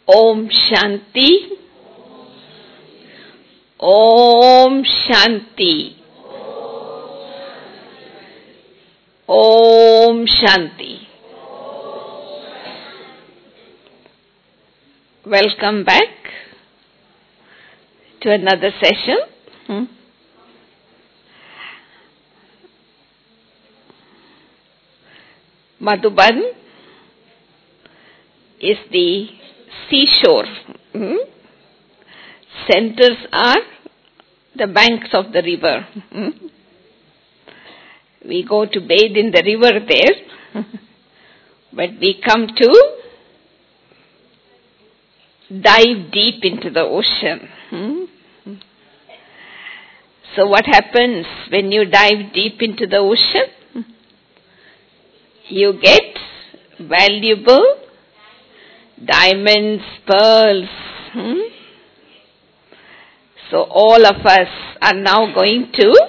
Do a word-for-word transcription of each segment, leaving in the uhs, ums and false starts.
Om Shanti. Om Shanti. Om Shanti. Welcome back to another session. Hmm? Madhuban is the seashore. Hmm? Centers are the banks of the river. Hmm? We go to bathe in the river there, but we come to dive deep into the ocean. Hmm? So what happens when you dive deep into the ocean? You get valuable diamonds, pearls. Hmm? So all of us are now going to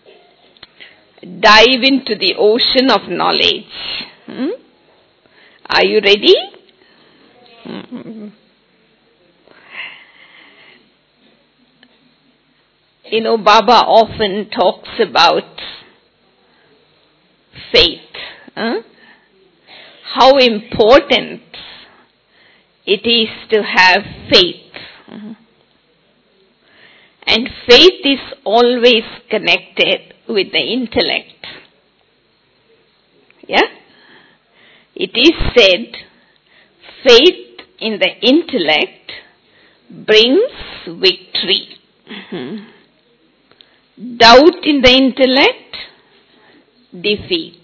dive into the ocean of knowledge. Hmm? Are you ready? Hmm. You know, Baba often talks about faith. Huh? How important it is to have faith. And faith is always connected with the intellect. Yeah? It is said, faith in the intellect brings victory. Mm-hmm. Doubt in the intellect, defeat.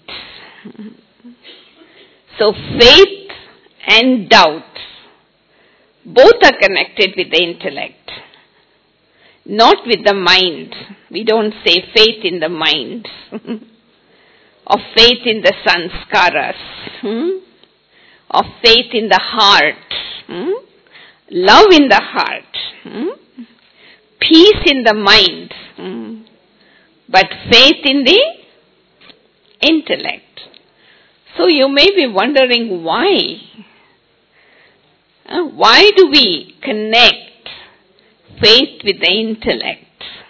So faith and doubt, both are connected with the intellect, not with the mind. We don't say faith in the mind, or faith in the sanskaras, hmm? or faith in the heart, hmm? love in the heart, hmm? peace in the mind, hmm? but faith in the intellect. So you may be wondering why. Uh, why do we connect faith with the intellect?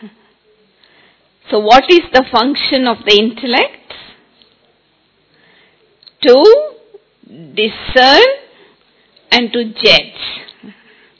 So what is the function of the intellect? To discern and to judge.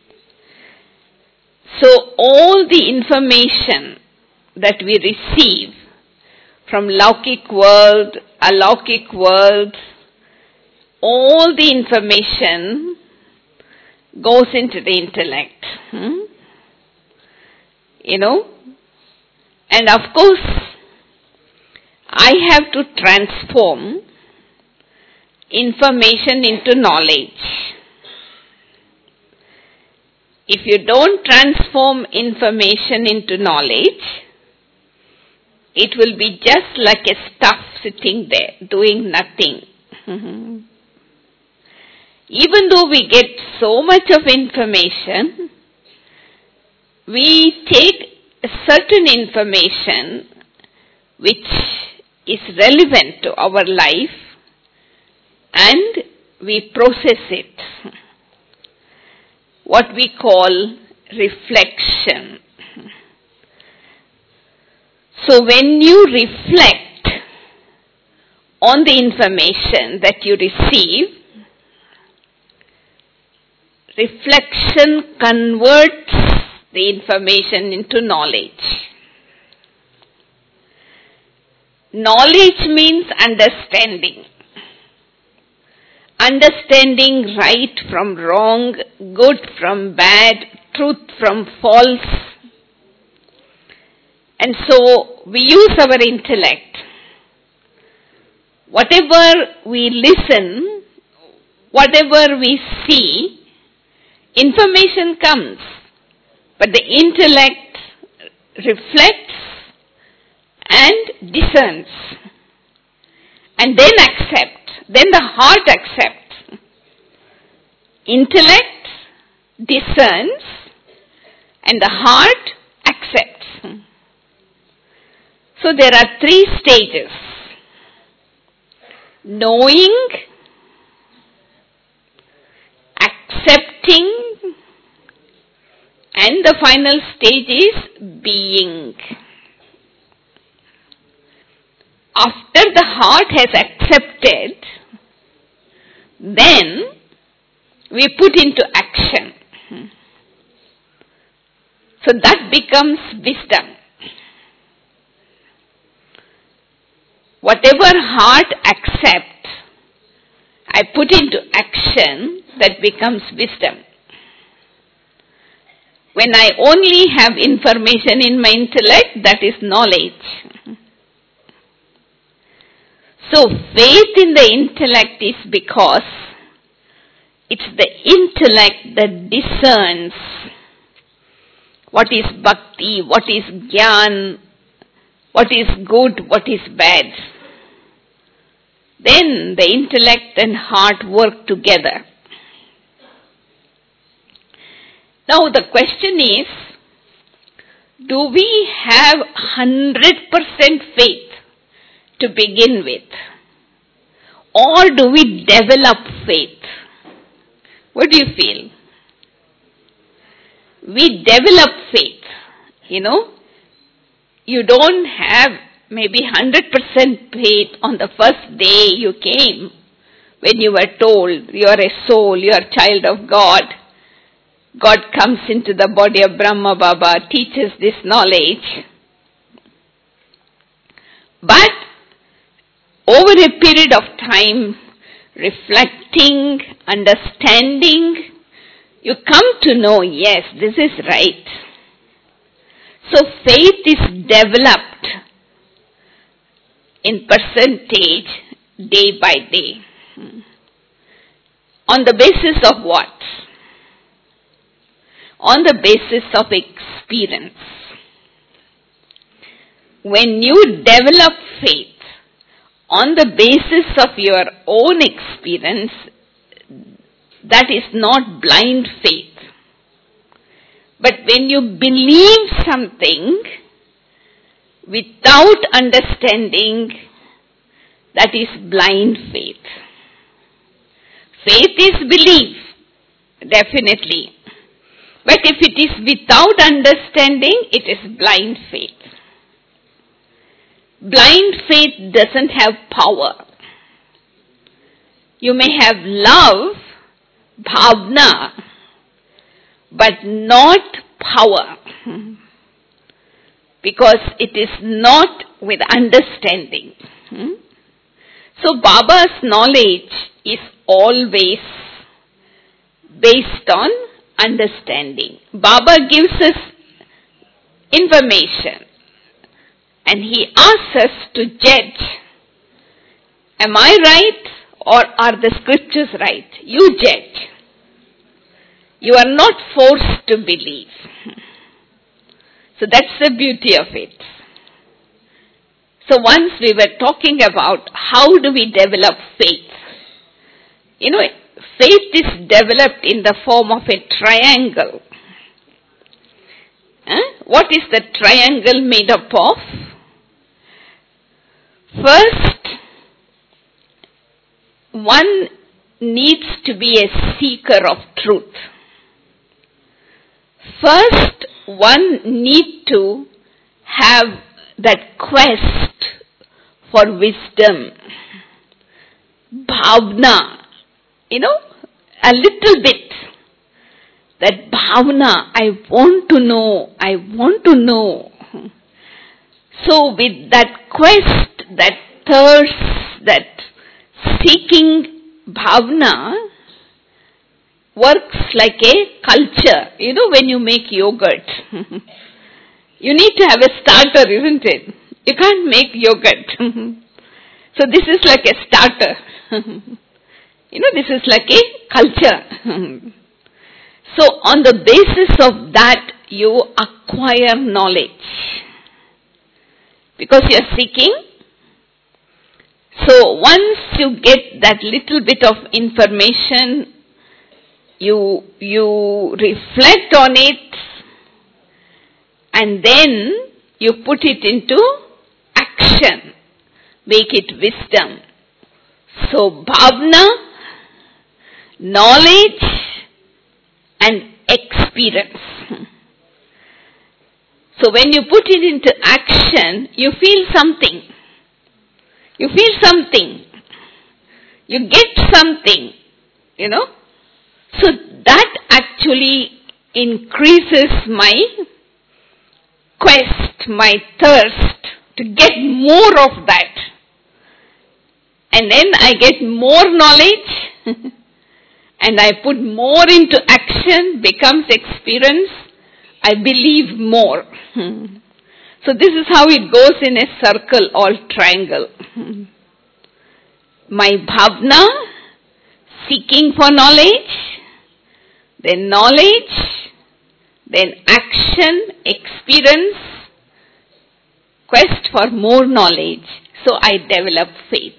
So all the information that we receive from Laukik world, Alaukik world, all the information goes into the intellect. Hmm? You know? And of course, I have to transform information into knowledge. If you don't transform information into knowledge, it will be just like a stuff sitting there, doing nothing. Mm-hmm. Even though we get so much of information, we take certain information which is relevant to our life and we process it. What we call reflection. So when you reflect on the information that you receive, reflection converts the information into knowledge. Knowledge means understanding. Understanding right from wrong, good from bad, truth from false. And so we use our intellect. Whatever we listen, whatever we see, information comes. But the intellect reflects and discerns. And then accepts. Then the heart accepts. Intellect discerns and the heart accepts. So there are three stages. Knowing, accepting, And the final stage is being. After the heart has accepted, then we put into action. So that becomes wisdom. Whatever heart accepts, I put into action, that becomes wisdom. When I only have information in my intellect, that is knowledge. So faith in the intellect is because it's the intellect that discerns what is bhakti, what is jnana, what is good, what is bad. Then the intellect and heart work together. Now the question is, do we have one hundred percent faith to begin with? Or do we develop faith? What do you feel? We develop faith, you know. You don't have maybe one hundred percent faith on the first day you came, when you were told you are a soul, you are a child of God. God comes into the body of Brahma Baba, teaches this knowledge. But over a period of time, reflecting, understanding, you come to know, yes, this is right. So faith is developed in percentage day by day. On the basis of what? On the basis of experience. When you develop faith on the basis of your own experience, that is not blind faith. But when you believe something without understanding, that is blind faith. Faith is belief, definitely. But if it is without understanding, it is blind faith. Blind faith doesn't have power. You may have love, bhavna, but not power. Because it is not with understanding. So Baba's knowledge is always based on understanding. Baba gives us information and he asks us to judge. Am I right or are the scriptures right? You judge. You are not forced to believe. So that's the beauty of it. So once we were talking about how do we develop faith. You know, faith is developed in the form of a triangle. Huh? What is the triangle made up of? First, one needs to be a seeker of truth. First, one needs to have that quest for wisdom, bhavna, you know, a little bit. That bhavna, I want to know, I want to know. So with that quest, that thirst, that seeking bhavna works like a culture. You know, when you make yogurt, you need to have a starter, isn't it? You can't make yogurt. So this is like a starter. You know, this is like a culture. So on the basis of that, you acquire knowledge. Because you are seeking. So once you get that little bit of information, you, you reflect on it, and then you put it into action. Make it wisdom. So bhavna, knowledge and experience. So when you put it into action, you feel something. You feel something. You get something, you know. So that actually increases my quest, my thirst to get more of that. And then I get more knowledge and I put more into action, becomes experience. I believe more. So this is how it goes in a circle or triangle. My bhavna, seeking for knowledge, then knowledge, then action, experience, quest for more knowledge. So I develop faith.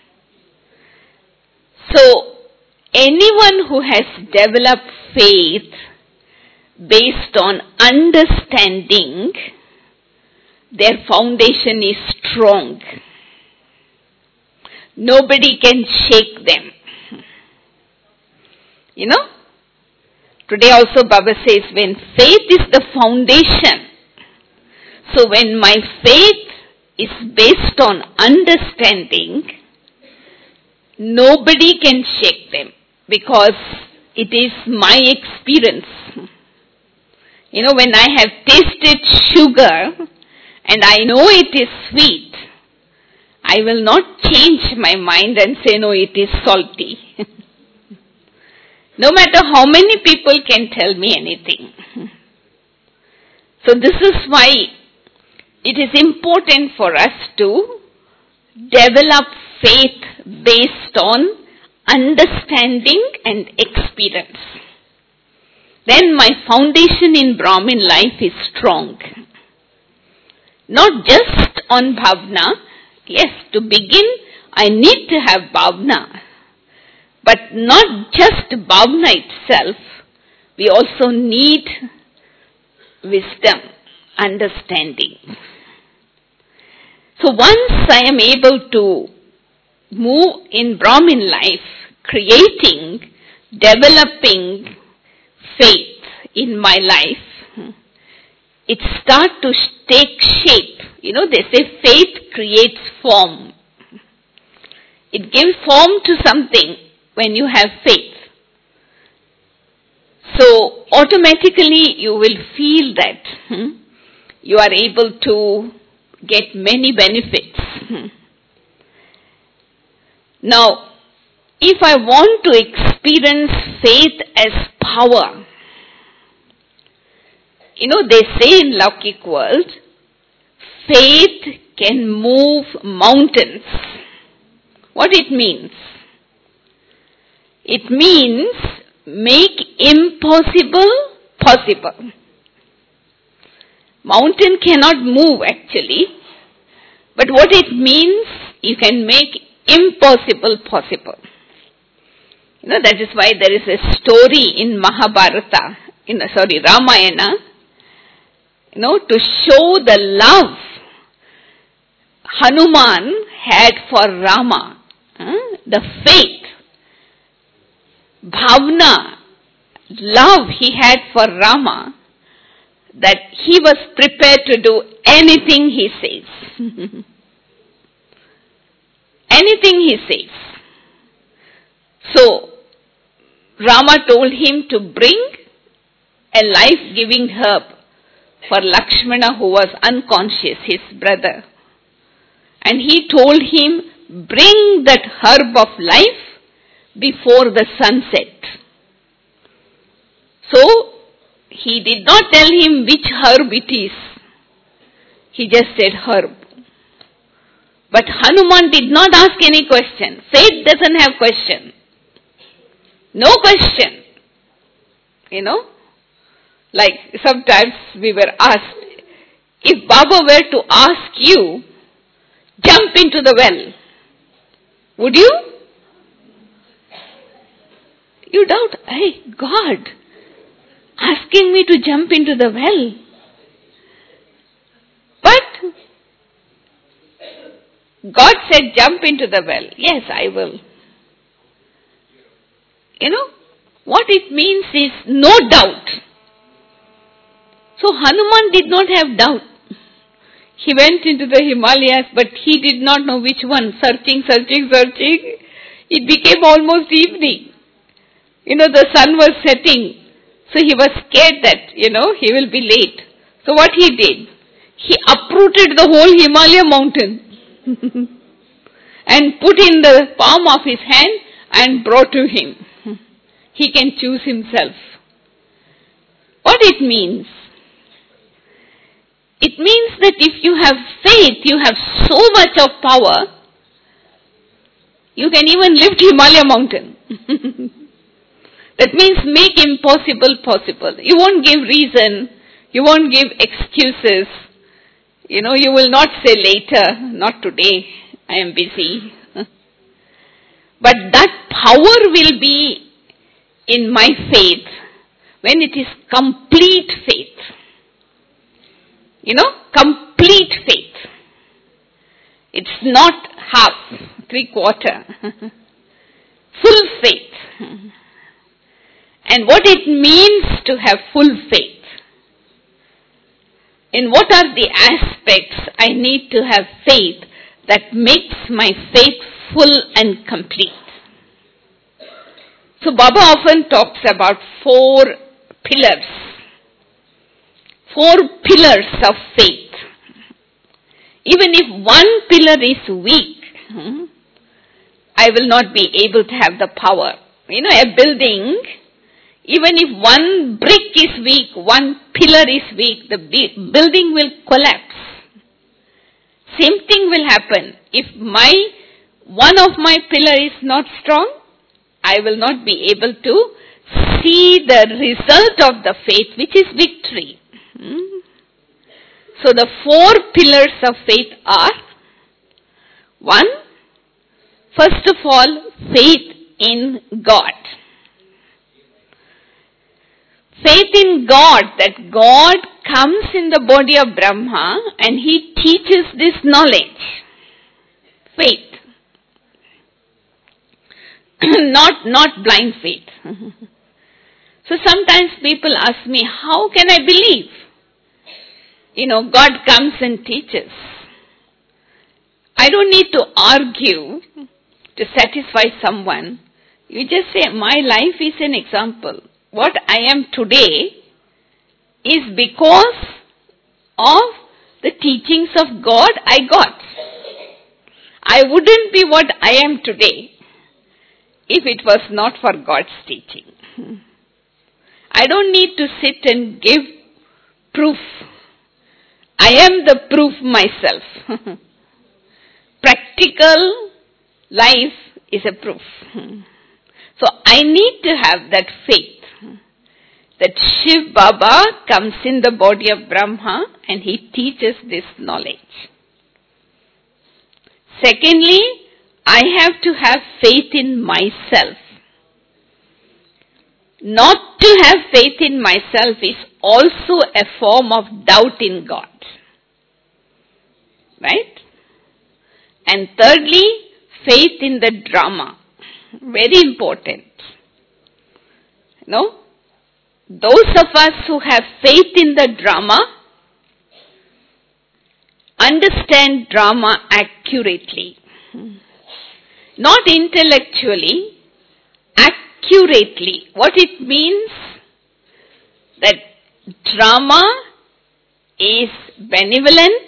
So anyone who has developed faith based on understanding, their foundation is strong. Nobody can shake them. You know? Today also Baba says, when faith is the foundation, so when my faith is based on understanding, nobody can shake them because it is my experience. You know, when I have tasted sugar and I know it is sweet, I will not change my mind and say, no, it is salty. No matter how many people can tell me anything. So this is why it is important for us to develop faith based on understanding and experience. Then my foundation in Brahmin life is strong. Not just on bhavna. Yes, to begin, I need to have bhavna. But not just bhavna itself. We also need wisdom, understanding. So once I am able to move in Brahmin life, creating, developing faith in my life, it starts to take shape. You know, they say faith creates form. It gives form to something when you have faith. So automatically you will feel that hmm, you are able to get many benefits. Hmm. Now, if I want to experience faith as power, you know, they say in Laukik world, faith can move mountains. What it means? It means make impossible possible. Mountain cannot move actually, but what it means, you can make impossible possible. You know, that is why there is a story in Mahabharata, in sorry, Ramayana, you know, to show the love Hanuman had for Rama, huh? The faith, bhavna, love he had for Rama, that he was prepared to do anything he says. Anything he says. So, Rama told him to bring a life-giving herb for Lakshmana who was unconscious, his brother. And he told him, bring that herb of life before the sunset. So, he did not tell him which herb it is. He just said herb. But Hanuman did not ask any question. Faith doesn't have question. No question. You know, like sometimes we were asked, if Baba were to ask you, jump into the well, would you? You doubt, hey, God, asking me to jump into the well. But God said, jump into the well. Yes, I will. You know, what it means is no doubt. So Hanuman did not have doubt. He went into the Himalayas, but he did not know which one. Searching, searching, searching. It became almost evening. You know, the sun was setting. So he was scared that, you know, he will be late. So what he did? He uprooted the whole Himalaya mountain and put in the palm of his hand and brought to him. He can choose himself. What it means? It means that if you have faith, you have so much of power, you can even lift Himalaya mountain. That means make impossible possible. You won't give reason, you won't give excuses. You know, you will not say later, not today, I am busy. But that power will be in my faith when it is complete faith. You know, complete faith. It's not half, three quarter. Full faith. And what it means to have full faith. In what are the aspects I need to have faith that makes my faith full and complete? So Baba often talks about four pillars. Four pillars of faith. Even if one pillar is weak, I will not be able to have the power. You know, a building, even if one brick is weak, one pillar is weak, the building will collapse. Same thing will happen. If my one of my pillar is not strong, I will not be able to see the result of the faith, which is victory. Hmm? So the four pillars of faith are: one, first of all, faith in God. Faith in God, that God comes in the body of Brahma and He teaches this knowledge. Faith. not, not blind faith. So sometimes people ask me, how can I believe? You know, God comes and teaches. I don't need to argue to satisfy someone. You just say, my life is an example. What I am today is because of the teachings of God I got. I wouldn't be what I am today if it was not for God's teaching. I don't need to sit and give proof. I am the proof myself. Practical life is a proof. So I need to have that faith that Shiv Baba comes in the body of Brahma and he teaches this knowledge. Secondly, I have to have faith in myself. Not to have faith in myself is also a form of doubt in God. Right? And thirdly, faith in the drama. Very important. You know, those of us who have faith in the drama understand drama accurately. Not intellectually, accurately. What it means? That drama is benevolent,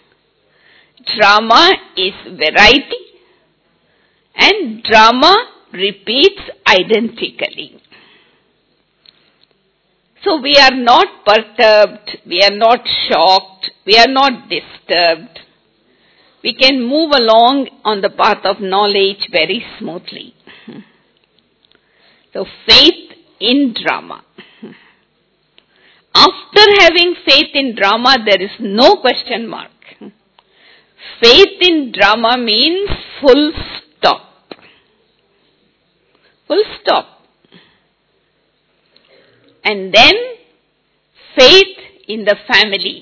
drama is variety, and drama repeats identically. So we are not perturbed, we are not shocked, we are not disturbed. We can move along on the path of knowledge very smoothly. So faith in drama. After having faith in drama, there is no question mark. Faith in drama means full stop. Full stop. And then faith in the family.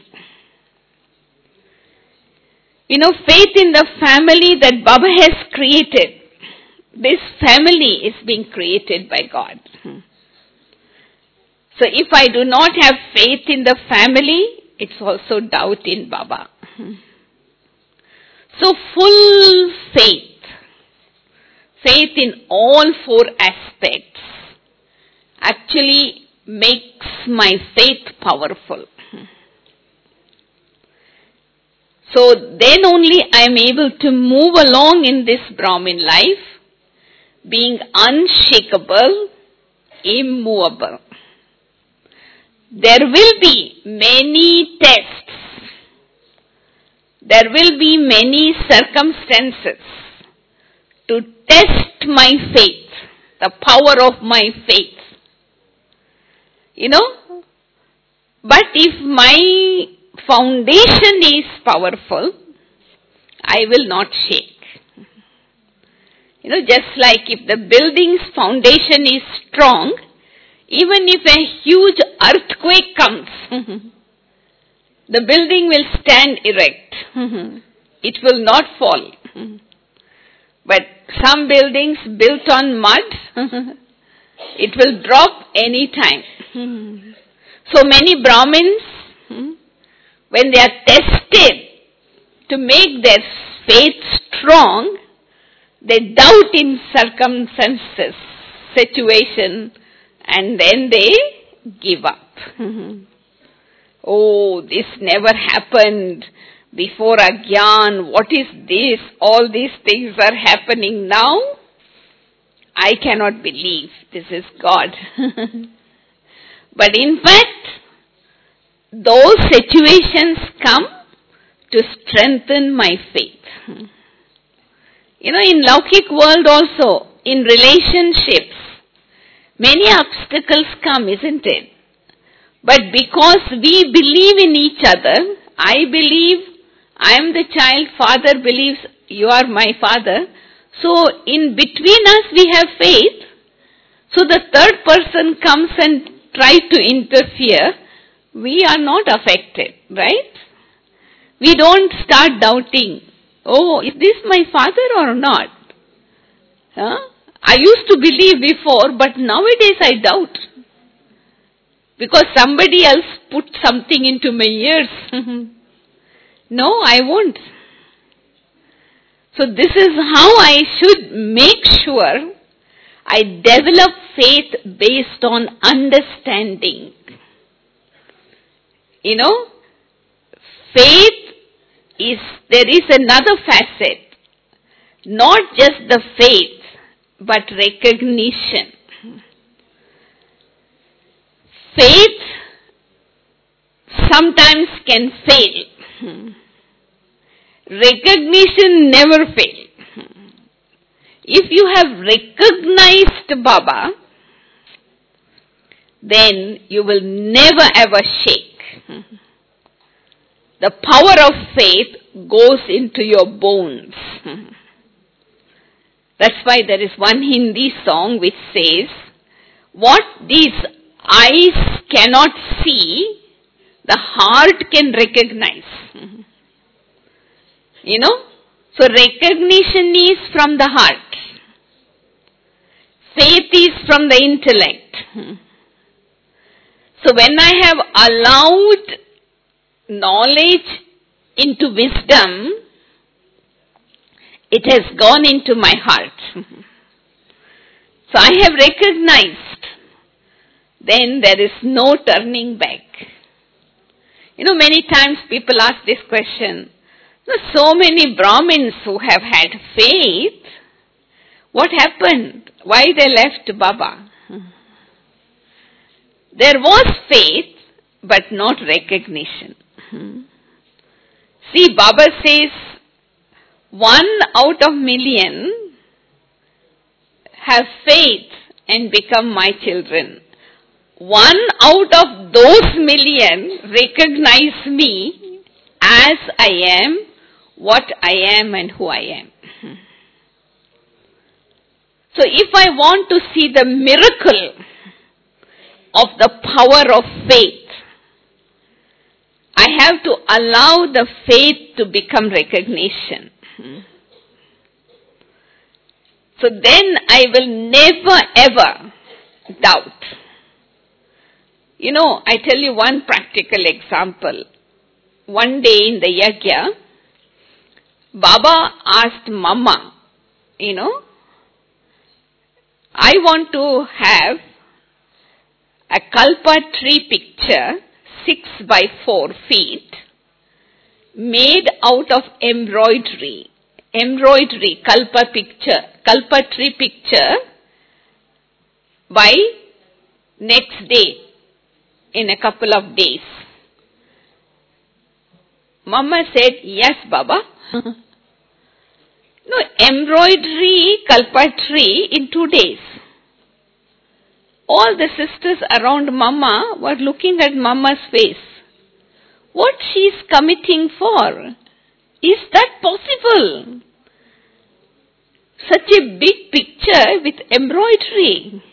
You know, faith in the family that Baba has created. This family is being created by God. So if I do not have faith in the family, it's also doubt in Baba. So full faith, faith in all four aspects, actually makes my faith powerful. So then only I am able to move along in this Brahmin life, being unshakable, immovable. There will be many tests. There will be many circumstances to test my faith, the power of my faith. You know, but if my foundation is powerful, I will not shake. You know, just like if the building's foundation is strong, even if a huge earthquake comes, the building will stand erect. It will not fall. But some buildings built on mud, it will drop any time. So many Brahmins, when they are tested to make their faith strong, they doubt in circumstances, situation, and then they give up. Oh, this never happened before Agyan. What is this? All these things are happening now. I cannot believe this is God. But in fact, those situations come to strengthen my faith. You know, in Laukik world also, in relationships, many obstacles come, isn't it? But because we believe in each other, I believe I am the child, father believes you are my father. So in between us we have faith. So the third person comes and tries to interfere. We are not affected, right? We don't start doubting, oh, is this my father or not? Huh? I used to believe before, but nowadays I doubt. Because somebody else put something into my ears. No, I won't. So this is how I should make sure I develop faith based on understanding. You know, faith is, there is another facet. Not just the faith, but recognition. Faith sometimes can fail. Recognition never fails. If you have recognized Baba, then you will never ever shake. The power of faith goes into your bones. That's why there is one Hindi song which says, what these eyes cannot see, the heart can recognize. You know, so recognition is from the heart. Faith is from the intellect. So when I have allowed knowledge into wisdom, it has gone into my heart. So I have recognized, then there is no turning back. You know, many times people ask this question, so many Brahmins who have had faith, what happened? Why they left Baba? There was faith, but not recognition. See, Baba says, one out of million have faith and become my children. One out of those million recognize me as I am, what I am and who I am. So if I want to see the miracle of the power of faith, I have to allow the faith to become recognition. So then I will never ever doubt. You know, I tell you one practical example. One day in the yajna, Baba asked Mama, you know, I want to have a kalpa tree picture, six by four feet, made out of embroidery. Embroidery, kalpa picture, kalpa tree picture, by next day, in a couple of days. Mama said, yes, Baba. No, embroidery kalpa tree in two days. All the sisters around Mama were looking at Mama's face. What she is committing for? Is that possible? Such a big picture with embroidery.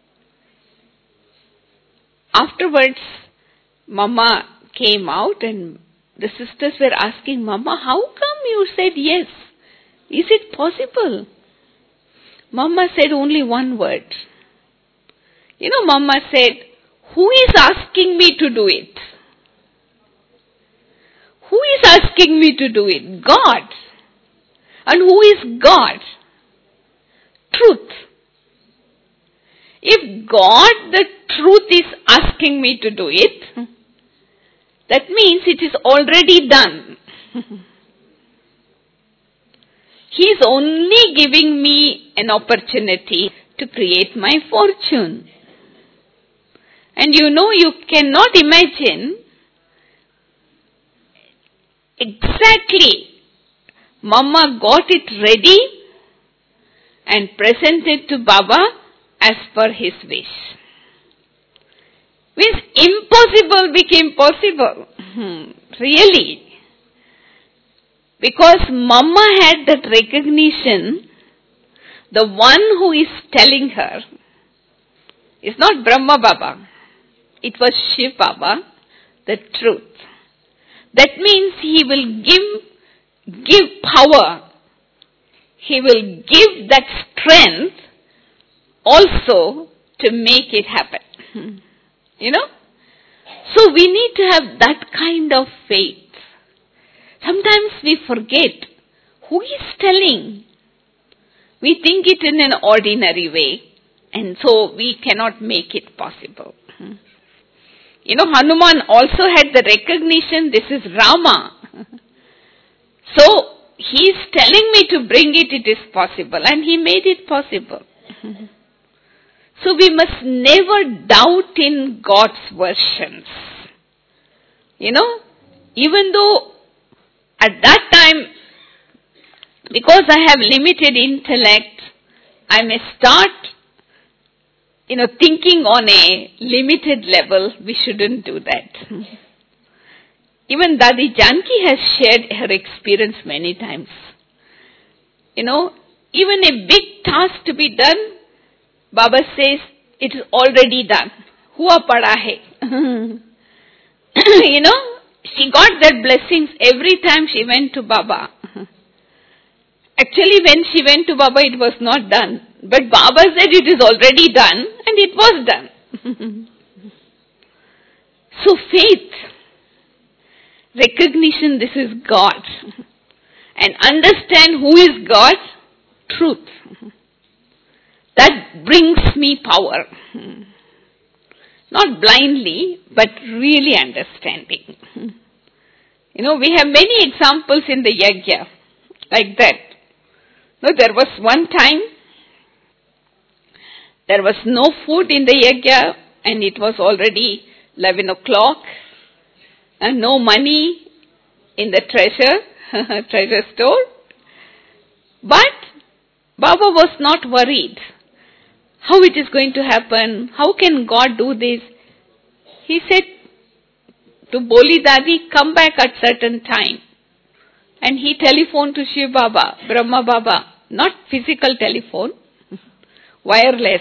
Afterwards, Mama came out and the sisters were asking, Mama, how come you said yes? Is it possible? Mama said only one word. You know, Mama said, who is asking me to do it? Who is asking me to do it? God. And who is God? Truth. If God, the truth, is asking me to do it, that means it is already done. He is only giving me an opportunity to create my fortune. And you know, you cannot imagine exactly. Mama got it ready and presented to Baba as per his wish. Means impossible became possible. Hmm, really. Because Mama had that recognition, the one who is telling her is not Brahma Baba. It was Shiv Baba, the truth. That means he will give, give power. He will give that strength also to make it happen. You know? So we need to have that kind of faith. Sometimes we forget who is telling. We think it in an ordinary way, and so we cannot make it possible. You know, Hanuman also had the recognition, this is Rama. So, he is telling me to bring it, it is possible, and he made it possible. So, we must never doubt in God's versions. You know, even though at that time, because I have limited intellect, I may start, you know, thinking on a limited level. We shouldn't do that. Even Dadi Janki has shared her experience many times. You know, even a big task to be done, Baba says, it is already done. Hua pada hai. You know, she got that blessings every time she went to Baba. Actually, when she went to Baba, it was not done. But Baba said it is already done, and it was done. So faith, recognition, this is God. And understand who is God, truth. That brings me power. Not blindly, but really understanding. You know, we have many examples in the yajna like that. No, there was one time, there was no food in the yajna and it was already eleven o'clock and no money in the treasure, treasure store. But Baba was not worried. How it is going to happen? How can God do this? He said to Boli Dadi, come back at certain time. And he telephoned to Shiv Baba, Brahma Baba, not physical telephone, wireless.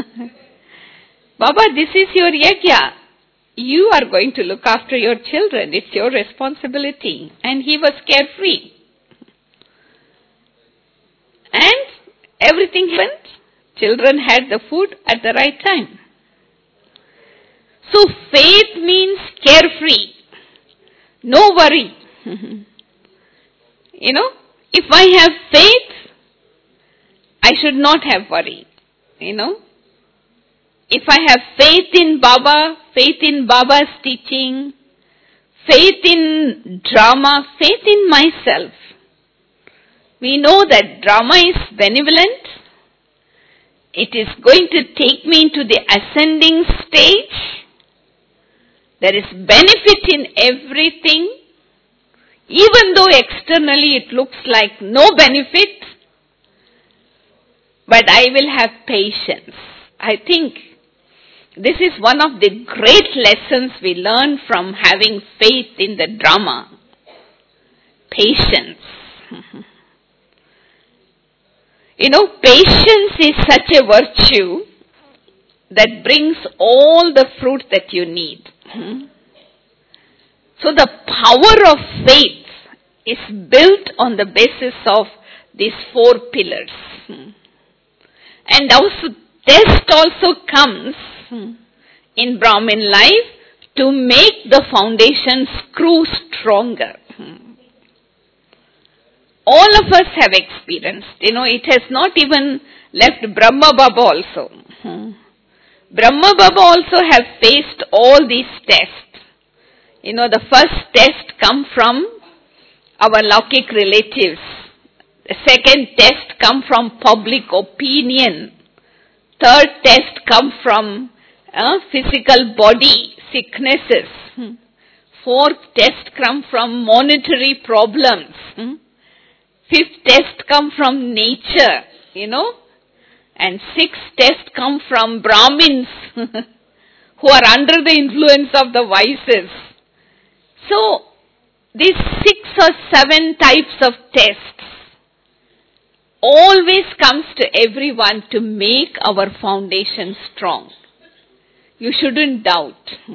Baba, this is your yajna. You are going to look after your children. It's your responsibility. And he was carefree. And everything went. Children had the food at the right time. So faith means carefree, no worry. You know, if I have faith, I should not have worry. You know, if I have faith in Baba, faith in Baba's teaching, faith in drama, faith in myself. We know that drama is benevolent. It is going to take me into the ascending stage. There is benefit in everything. Even though externally it looks like no benefit, but I will have patience. I think this is one of the great lessons we learn from having faith in the drama. Patience. You know, patience is such a virtue that brings all the fruit that you need. So the power of faith is built on the basis of these four pillars. And also, test also comes in Brahmin life to make the foundation screw stronger. All of us have experienced, you know, it has not even left Brahma Baba also. Brahma Baba also have faced all these tests. You know, the first test come from our Laukik relatives. The second test come from public opinion. Third test come from uh, physical body, sicknesses. Fourth test come from monetary problems. Fifth test come from nature, you know. And sixth test come from Brahmins who are under the influence of the vices. So, these six or seven types of tests always comes to everyone to make our foundation strong. You shouldn't doubt.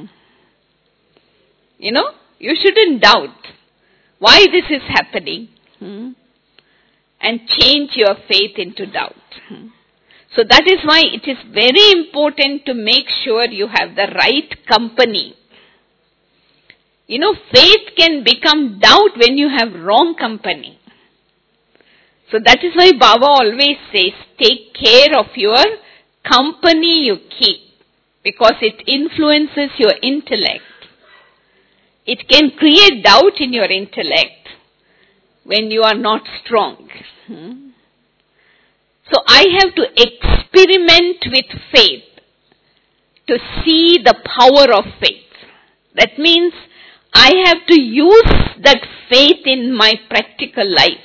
You know, you shouldn't doubt why this is happening and change your faith into doubt. So that is why it is very important to make sure you have the right company. You know, faith can become doubt when you have wrong company. So that is why Baba always says, take care of your company you keep, because it influences your intellect. It can create doubt in your intellect when you are not strong. So I have to experiment with faith to see the power of faith. That means I have to use that faith in my practical life.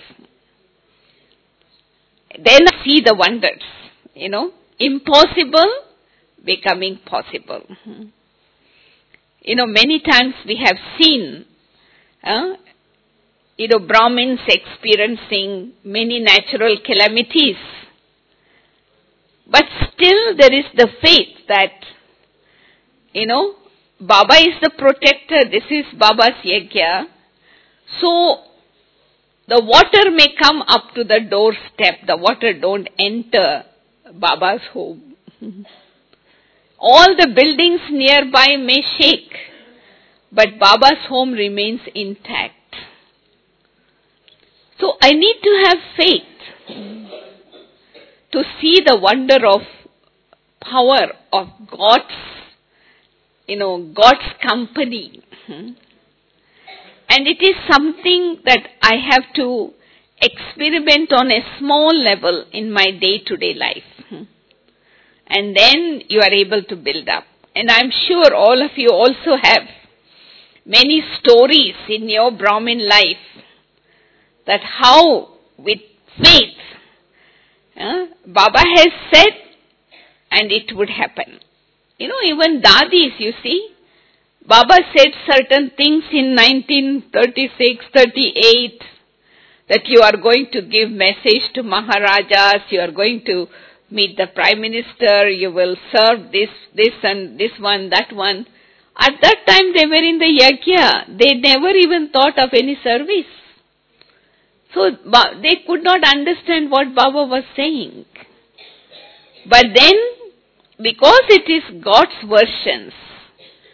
Then I see the wonders, you know, impossible becoming possible. You know, many times we have seen, uh, you know, Brahmins experiencing many natural calamities. But still there is the faith that, you know, Baba is the protector. This is Baba's yajna. So, the water may come up to the doorstep. The water don't enter Baba's home. All the buildings nearby may shake, but Baba's home remains intact. So, I need to have faith to see the wonder of power of God's, you know, God's company. And it is something that I have to experiment on a small level in my day-to-day life. And then you are able to build up. And I'm sure all of you also have many stories in your Brahmin life that how with faith, uh, Baba has said and it would happen. You know, even Dadis, you see, Baba said certain things in nineteen thirty-six, thirty-eight, that you are going to give message to Maharajas, you are going to meet the Prime Minister, you will serve this, this and this one, that one. At that time they were in the yajna, they never even thought of any service. So they could not understand what Baba was saying. But then, because it is God's versions,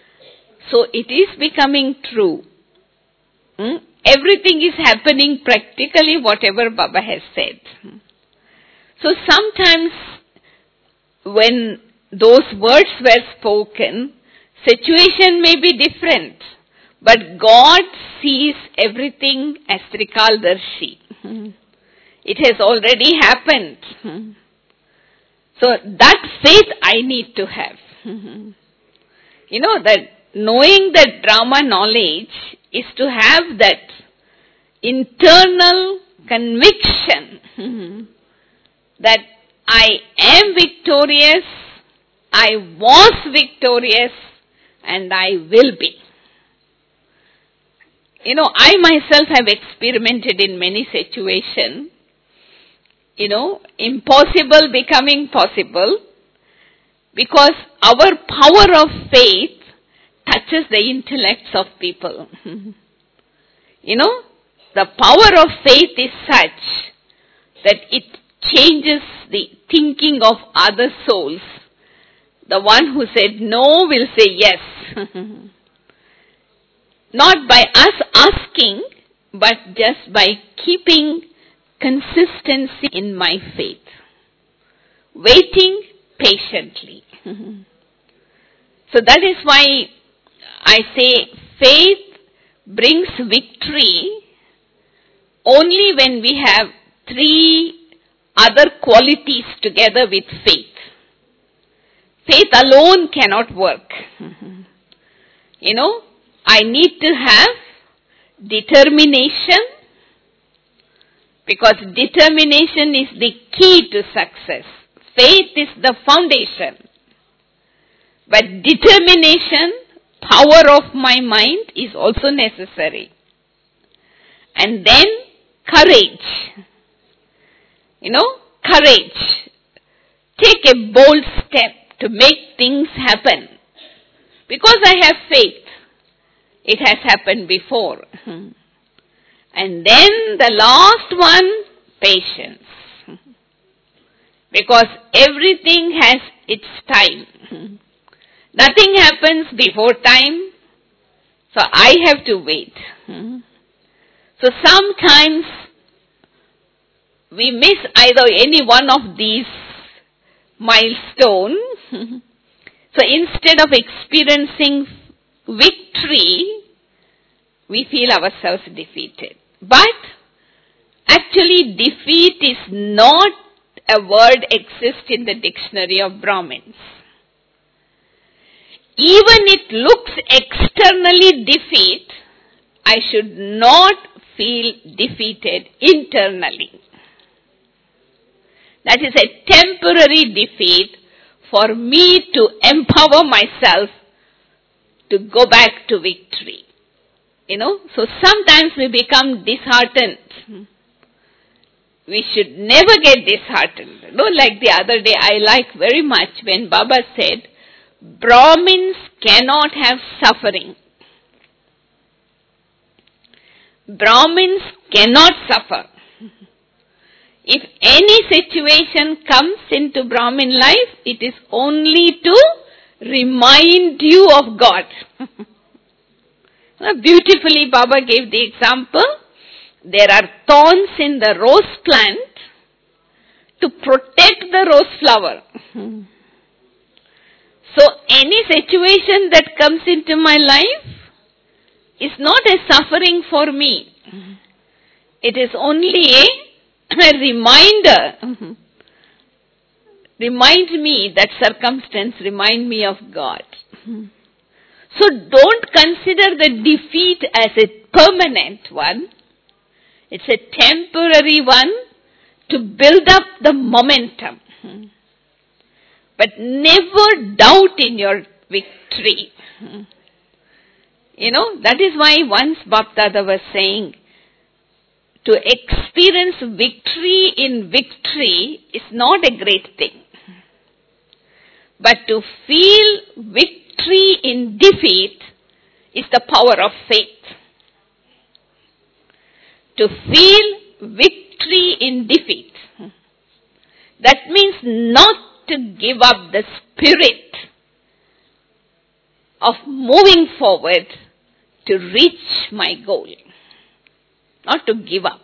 So it is becoming true. Hmm? Everything is happening practically whatever Baba has said. So sometimes when those words were spoken, situation may be different, but God sees everything as Trikaldarshi. It has already happened. So that faith I need to have. You know, that knowing that drama knowledge is to have that internal conviction that I am victorious, I was victorious, and I will be. You know, I myself have experimented in many situations, you know, impossible becoming possible, because our power of faith touches the intellects of people. You know, the power of faith is such that it changes the thinking of other souls. The one who said no will say yes. Not by us asking, but just by keeping consistency in my faith. Waiting patiently. So that is why I say faith brings victory only when we have three other qualities together with faith. Faith alone cannot work. You know, I need to have determination, because determination is the key to success. Faith is the foundation. But determination, power of my mind is also necessary. And then courage. You know, courage. Take a bold step to make things happen. Because I have faith. It has happened before. And then the last one, patience. Because everything has its time. Nothing happens before time. So I have to wait. So sometimes we miss either any one of these milestones. So instead of experiencing victory, we feel ourselves defeated. But actually defeat is not a word exists in the dictionary of Brahmins. Even it looks externally defeat, I should not feel defeated internally. That is a temporary defeat for me to empower myself to go back to victory. You know, so sometimes we become disheartened. We should never get disheartened. You know, like the other day, I like very much when Baba said, Brahmins cannot have suffering. Brahmins cannot suffer. If any situation comes into Brahmin life, it is only to remind you of God. Beautifully Baba gave the example. There are thorns in the rose plant to protect the rose flower. So any situation that comes into my life is not a suffering for me. It is only a, a reminder. Remind me, that circumstance remind me of God. So don't consider the defeat as a permanent one. It's a temporary one to build up the momentum. But never doubt in your victory. You know, that is why once Bapdada was saying, to experience victory in victory is not a great thing. But to feel victory in defeat is the power of faith. To feel victory in defeat, that means not to give up the spirit of moving forward to reach my goal. Not to give up.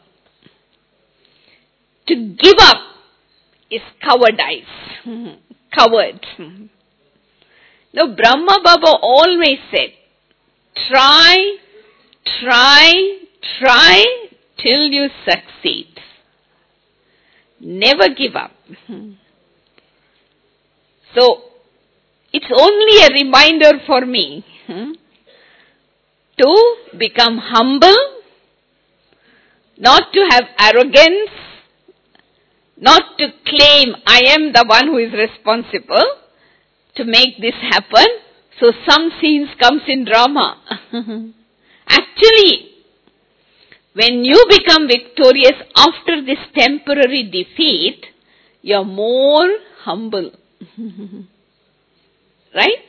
To give up is cowardice. Coward. Now Brahma Baba always said, try, try, try till you succeed. Never give up. So, it's only a reminder for me to become humble, not to have arrogance, not to claim I am the one who is responsible to make this happen. So some scenes comes in drama. Actually, when you become victorious after this temporary defeat, you are more humble. Right?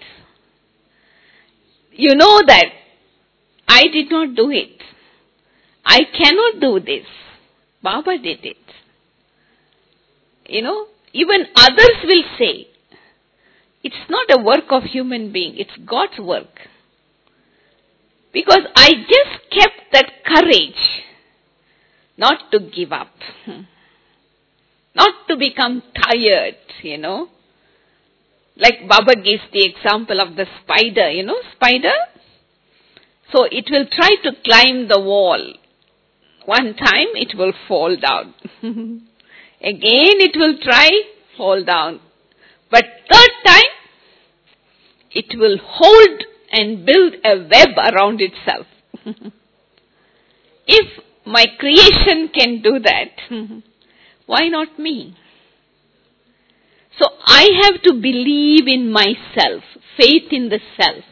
You know that I did not do it. I cannot do this. Baba did it. You know, even others will say, it's not a work of human being, it's God's work. Because I just kept that courage not to give up. Not to become tired, you know. Like Baba gives the example of the spider, you know, spider. So it will try to climb the wall. One time it will fall down. Again it will try, fall down. But third time, it will hold and build a web around itself. If my creation can do that, why not me? So I have to believe in myself, faith in the self.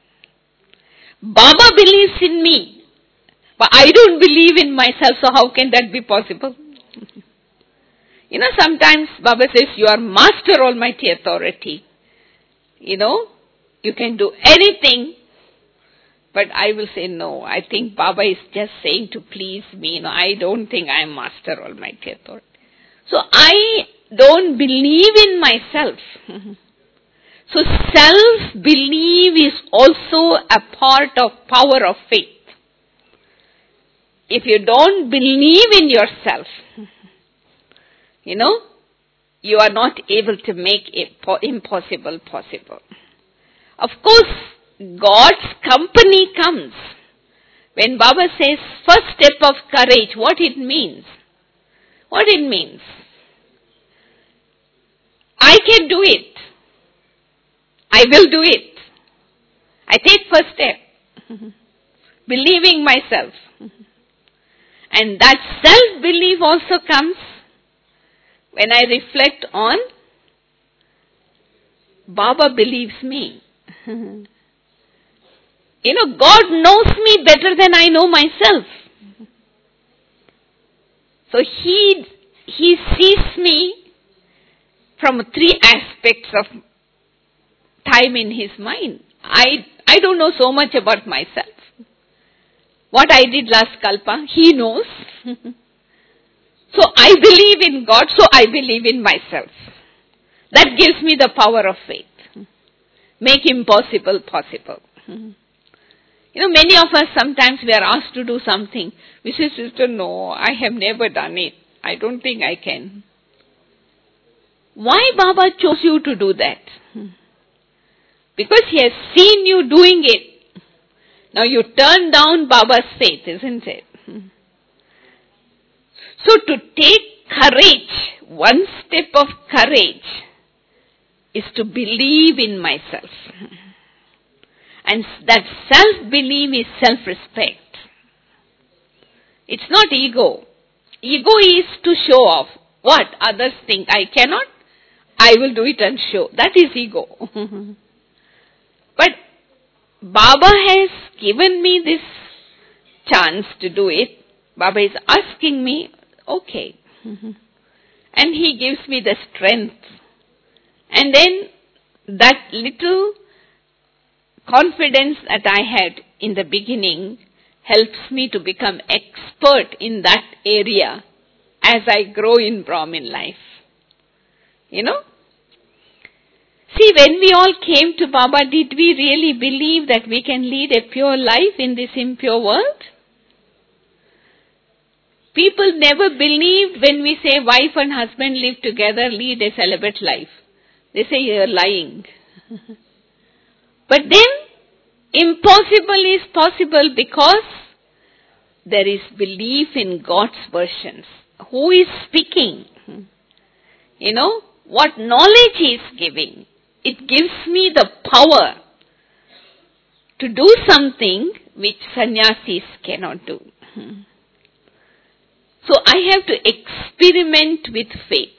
Baba believes in me, but I don't believe in myself, so how can that be possible? You know, sometimes Baba says, you are Master Almighty Authority. You know, you can do anything, but I will say no. I think Baba is just saying to please me. You know, I don't think I am Master Almighty Authority. So I don't believe in myself. So self-belief is also a part of power of faith. If you don't believe in yourself, you know, you are not able to make it impossible possible. Of course, God's company comes. When Baba says first step of courage, what it means? What it means? I can do it. I will do it. I take first step. Believing myself. And that self-belief also comes when I reflect on Baba believes me. You know, God knows me better than I know myself. So He, He sees me from three aspects of time in His mind. I, I don't know so much about myself. What I did last Kalpa, He knows. So I believe in God, so I believe in myself. That gives me the power of faith. Make impossible possible. You know, many of us sometimes we are asked to do something. We say, sister, no, I have never done it. I don't think I can. Why Baba chose you to do that? Because He has seen you doing it. Now you turn down Baba's faith, isn't it? So to take courage, one step of courage is to believe in myself. And that self-belief is self-respect. It's not ego. Ego is to show off. What? Others think I cannot? I will do it and show. That is ego. But Baba has given me this chance to do it. Baba is asking me, okay. And He gives me the strength. And then that little confidence that I had in the beginning helps me to become expert in that area as I grow in Brahmin life. You know? See, when we all came to Baba, did we really believe that we can lead a pure life in this impure world? People never believed when we say wife and husband live together, lead a celibate life. They say you're lying. But then, impossible is possible because there is belief in God's versions. Who is speaking? You know, what knowledge he is giving. It gives me the power to do something which sannyasis cannot do. So I have to experiment with faith.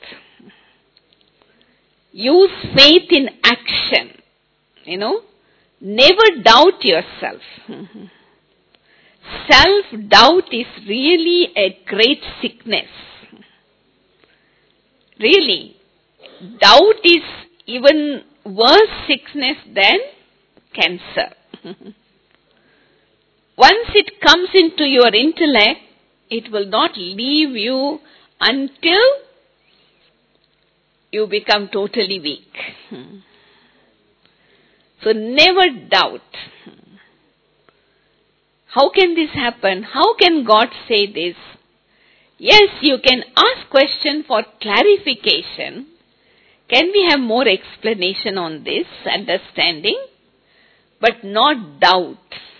Use faith in action. You know, never doubt yourself. Self-doubt is really a great sickness. Really. Doubt is even worse sickness than cancer. Once it comes into your intellect, it will not leave you until you become totally weak. So never doubt. How can this happen? How can God say this? Yes, you can ask question for clarification. Can we have more explanation on this understanding? But not doubt.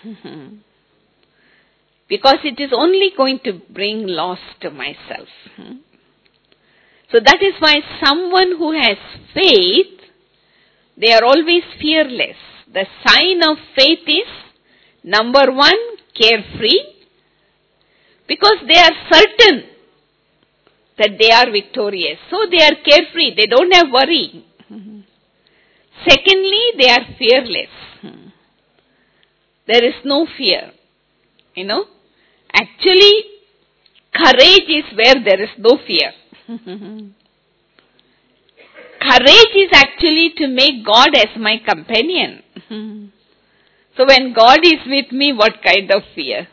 Because it is only going to bring loss to myself. So that is why someone who has faith, they are always fearless. The sign of faith is, number one, carefree. Because they are certain that they are victorious. So they are carefree. They don't have worry. Secondly, they are fearless. There is no fear. You know. Actually, courage is where there is no fear. Courage is actually to make God as my companion. So when God is with me, what kind of fear?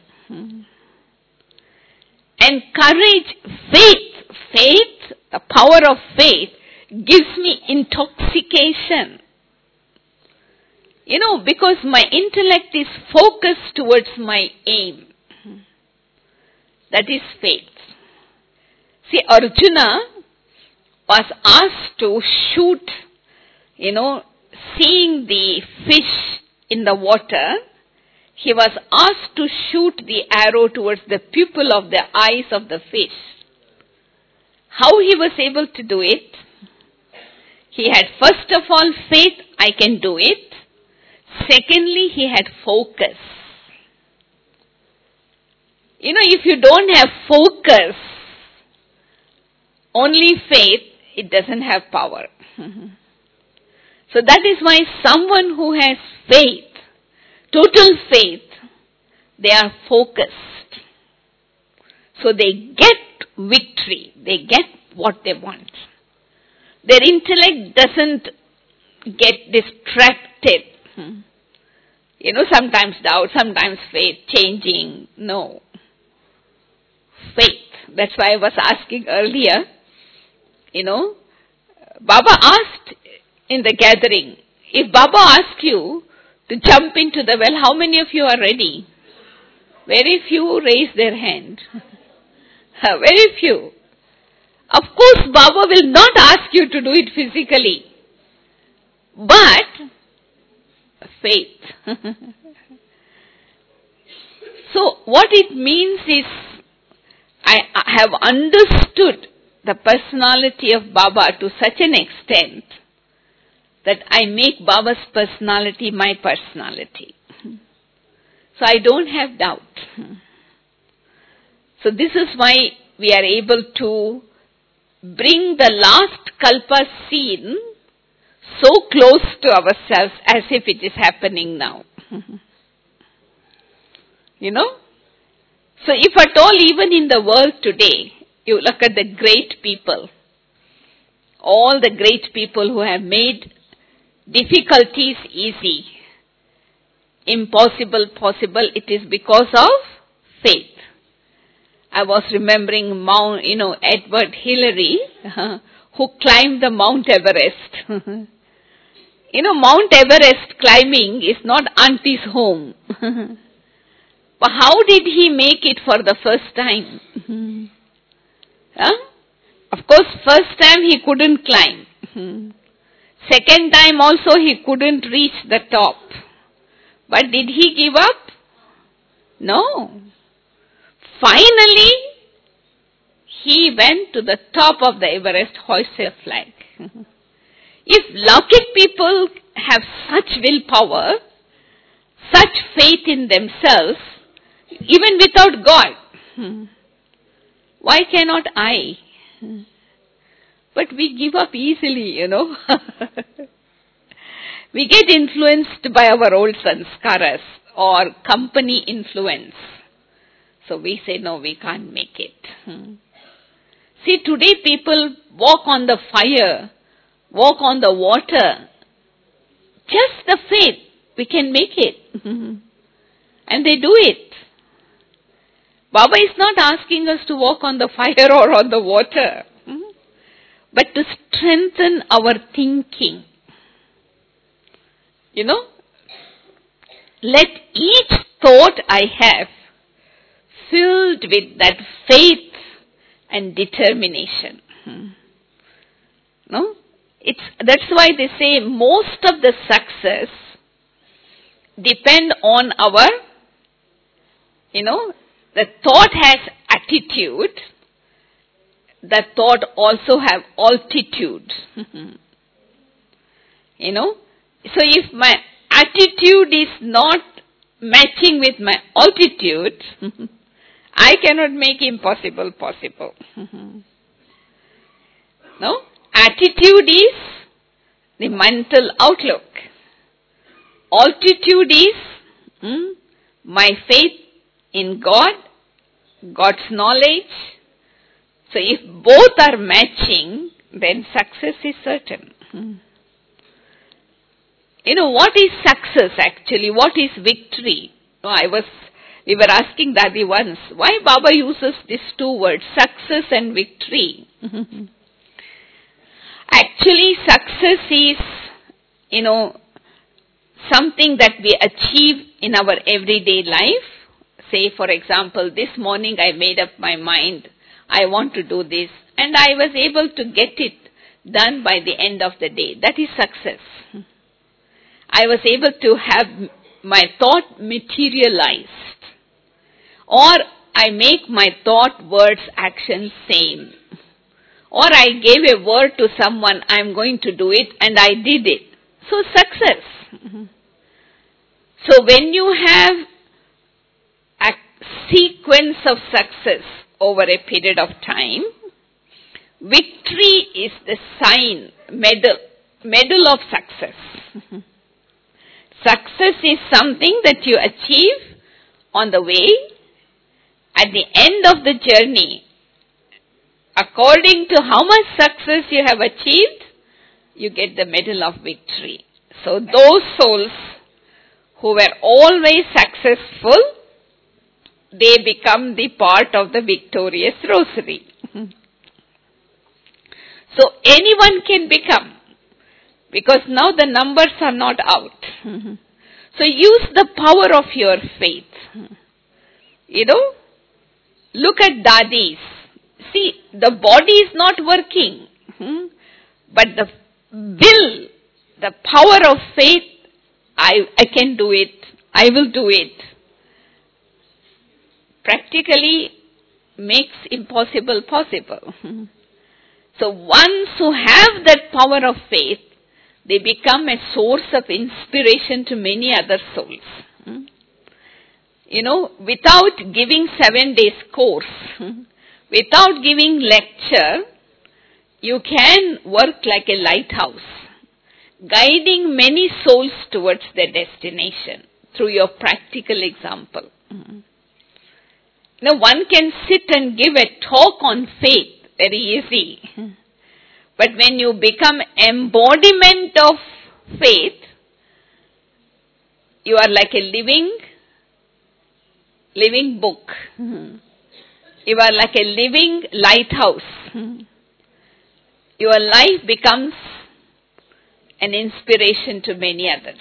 And courage, faith, faith, the power of faith gives me intoxication. You know, because my intellect is focused towards my aim. That is faith. See, Arjuna was asked to shoot, you know, seeing the fish in the water, he was asked to shoot the arrow towards the pupil of the eyes of the fish. How he was able to do it? He had first of all faith, I can do it. Secondly, he had focus. You know, if you don't have focus, only faith, it doesn't have power. So that is why someone who has faith, total faith, they are focused. So they get victory. They get what they want. Their intellect doesn't get distracted. You know, sometimes doubt, sometimes faith, changing. No. Faith. That's why I was asking earlier, you know, Baba asked in the gathering, if Baba asks you to jump into the well, how many of you are ready? Very few raise their hand. Very few. Of course, Baba will not ask you to do it physically. But, faith. So, what it means is, I have understood the personality of Baba to such an extent that I make Baba's personality my personality. So I don't have doubt. So this is why we are able to bring the last Kalpa scene so close to ourselves as if it is happening now. You know? So if at all, even in the world today, you look at the great people, all the great people who have made difficulties easy, impossible possible, it is because of faith. I was remembering Mount, you know, Edward Hillary, uh, who climbed the Mount Everest. You know, Mount Everest climbing is not auntie's home. But how did he make it for the first time? Huh? Of course, first time he couldn't climb. Second time also he couldn't reach the top. But did he give up? No. Finally, he went to the top of the Everest, hoisted a flag. If Laukik people have such willpower, such faith in themselves, even without God, why cannot I? But we give up easily, you know. We get influenced by our old sanskaras or company influence. So we say, no, we can't make it. Hmm. See, today people walk on the fire, walk on the water. Just the faith, we can make it. And they do it. Baba is not asking us to walk on the fire or on the water, but to strengthen our thinking. You know, let each thought I have filled with that faith and determination. No? It's, that's why they say most of the success depend on our, you know, the thought has attitude, the thought also have altitude. You know, so if my attitude is not matching with my altitude, I cannot make impossible possible. No? Attitude is the mental outlook. Altitude is hmm, my faith in God, God's knowledge. So if both are matching, then success is certain. Hmm. You know, what is success actually? What is victory? No, I was, we were asking Dadi once, why Baba uses these two words, success and victory? Actually, success is, you know, something that we achieve in our everyday life. Say, for example, this morning I made up my mind, I want to do this, and I was able to get it done by the end of the day. That is success. I was able to have my thought materialized. Or I make my thought, words, action same. Or I gave a word to someone, I am going to do it, and I did it. So success. So when you have a sequence of success over a period of time, victory is the sign, medal, medal of success. Success is something that you achieve on the way. At the end of the journey, according to how much success you have achieved, you get the medal of victory. So those souls who were always successful, they become the part of the victorious rosary. So anyone can become, because now the numbers are not out. So use the power of your faith. You know, look at Dadis. See, the body is not working, but the will, the power of faith, I, I can do it, I will do it, practically makes impossible possible. So ones who have that power of faith, they become a source of inspiration to many other souls. You know, without giving seven days course, without giving lecture, you can work like a lighthouse, guiding many souls towards their destination through your practical example. Now one can sit and give a talk on faith, very easy. But when you become embodiment of faith, you are like a living, living book. You are like a living lighthouse. Your life becomes an inspiration to many others.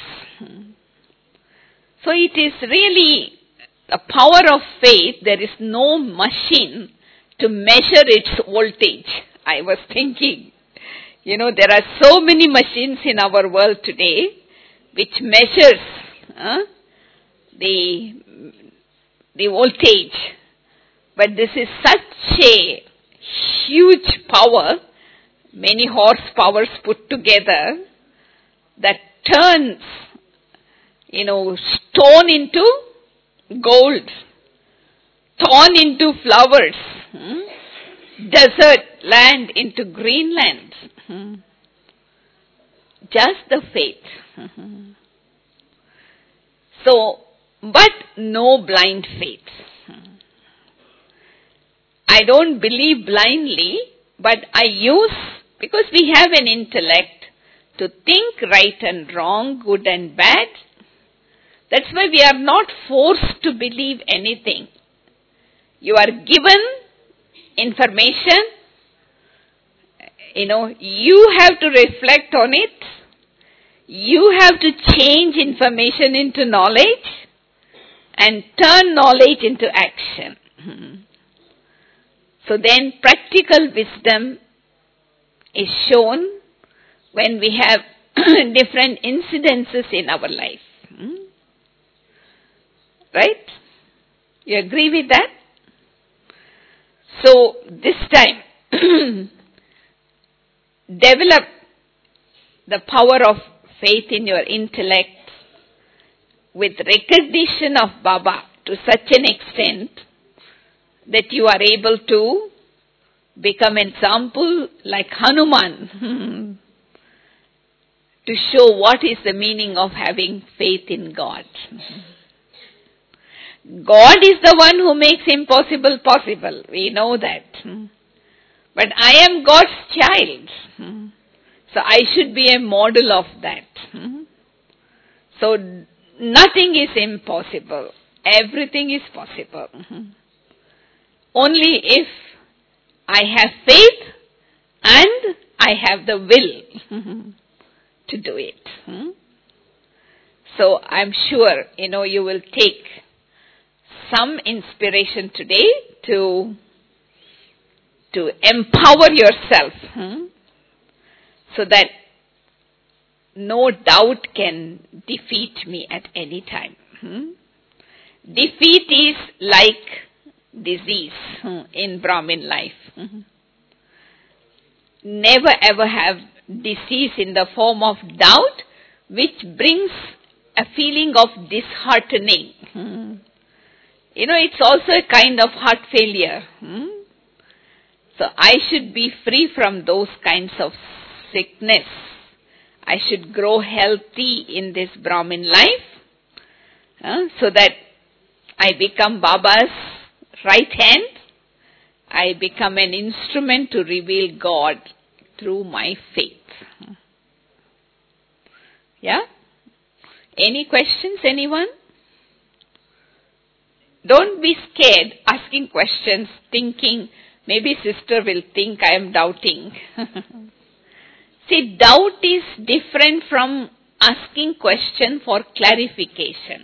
So it is really the power of faith. There is no machine to measure its voltage. I was thinking, you know, there are so many machines in our world today which measures uh, the, the voltage. But this is such a huge power, many horsepowers put together, that turns, you know, stone into gold, thorn into flowers, hmm? desert land into green land. Hmm? Just the faith. Hmm. So, but no blind faith. Hmm. I don't believe blindly, but I use, because we have an intellect to think right and wrong, good and bad. That's why we are not forced to believe anything. You are given information, you know, you have to reflect on it. You have to change information into knowledge and turn knowledge into action. Hmm. So then practical wisdom is shown when we have different incidences in our life. Hmm? Right? You agree with that? So this time, develop the power of faith in your intellect with recognition of Baba to such an extent that you are able to become an example like Hanuman to show what is the meaning of having faith in God. God is the one who makes impossible possible. We know that. But I am God's child. So I should be a model of that. So nothing is impossible. Everything is possible. Only if I have faith and I have the will to do it. So I'm sure, you know, you will take some inspiration today to, to empower yourself hmm, so that no doubt can defeat me at any time. Hmm. Defeat is like disease hmm, in Brahmin life. Hmm. Never ever have disease in the form of doubt, which brings a feeling of disheartening. Hmm. You know, it's also a kind of heart failure. Hmm? So I should be free from those kinds of sickness. I should grow healthy in this Brahmin life uh, so that I become Baba's right hand. I become an instrument to reveal God through my faith. Yeah? Any questions, anyone? Don't be scared asking questions, thinking, maybe sister will think I am doubting. See, doubt is different from asking question for clarification.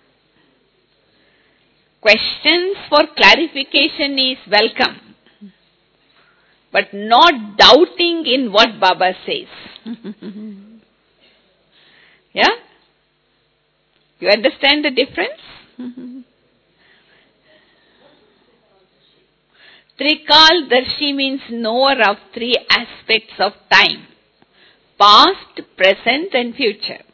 Questions for clarification is welcome, but not doubting in what Baba says. Yeah? You understand the difference? Trikal-darshi means knower of three aspects of time: past, present and future.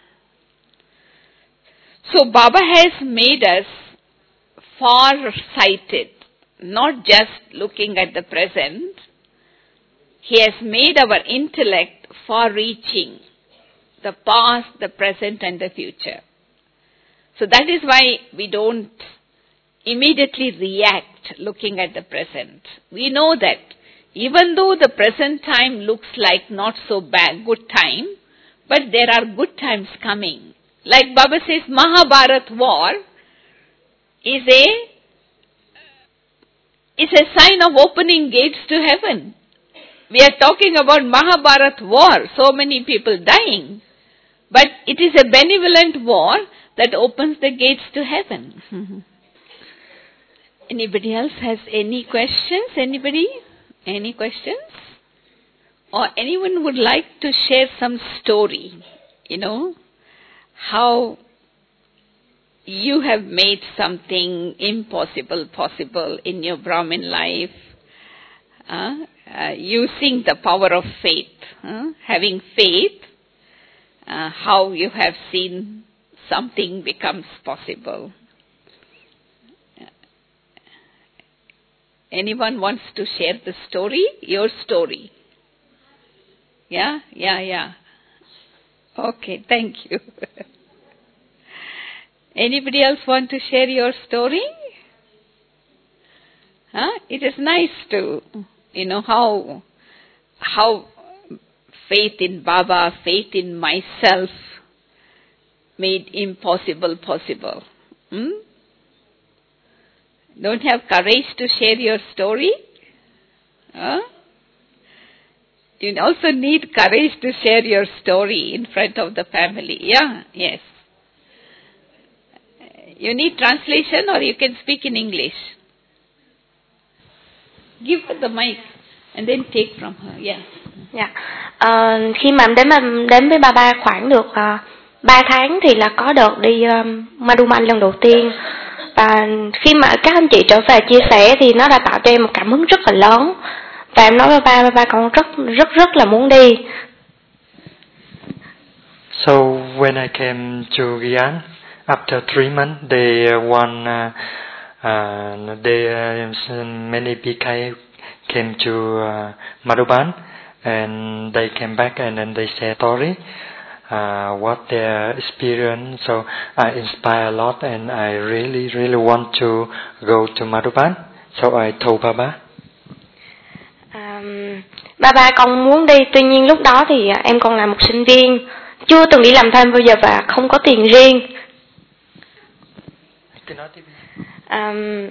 So Baba has made us far-sighted, not just looking at the present. He has made our intellect far-reaching, the past, the present and the future. So that is why we don't immediately react looking at the present. We know that even though the present time looks like not so bad, good time, but there are good times coming. Like Baba says, Mahabharat war is a, is a sign of opening gates to heaven. We are talking about Mahabharata war, so many people dying. But it is a benevolent war that opens the gates to heaven. Mm-hmm. Anybody else has any questions? Anybody? Any questions? Or anyone would like to share some story, you know, how you have made something impossible possible in your Brahmin life, uh, uh, using the power of faith, uh, having faith, uh, how you have seen something becomes possible. Anyone wants to share the story? Your story. Yeah, yeah, yeah. Okay, thank you. Anybody else want to share your story? Huh? It is nice to, you know, how, how faith in Baba, faith in myself made impossible possible. Hmm? Don't have courage to share your story? Huh? You also need courage to share your story in front of the family. Yeah, yes. You need translation or you can speak in English. Give her the mic and then take from her. Yeah. Dạ. Uh, khi mà em đến đến với Baba khoảng được uh, ba tháng thì là có đợt đi um, Madhuban lần đầu tiên. Và khi mà các anh chị trở về chia sẻ thì nó đã tạo cho em một cảm hứng rất là lớn. Và em nói với ba, ba con rất rất rất là muốn đi. So when I came to Gyan, after three months, they uh, one uh, uh, they uh, many B K came to uh, Madhuban, and they came back and then they share story, uh, what their experience. So I inspire a lot, and I really really want to go to Madhuban. So I told Baba. Um, ba ba con muốn đi, tuy nhiên lúc đó thì em còn là một sinh viên, chưa từng đi làm thêm bao giờ và không có tiền riêng. Um,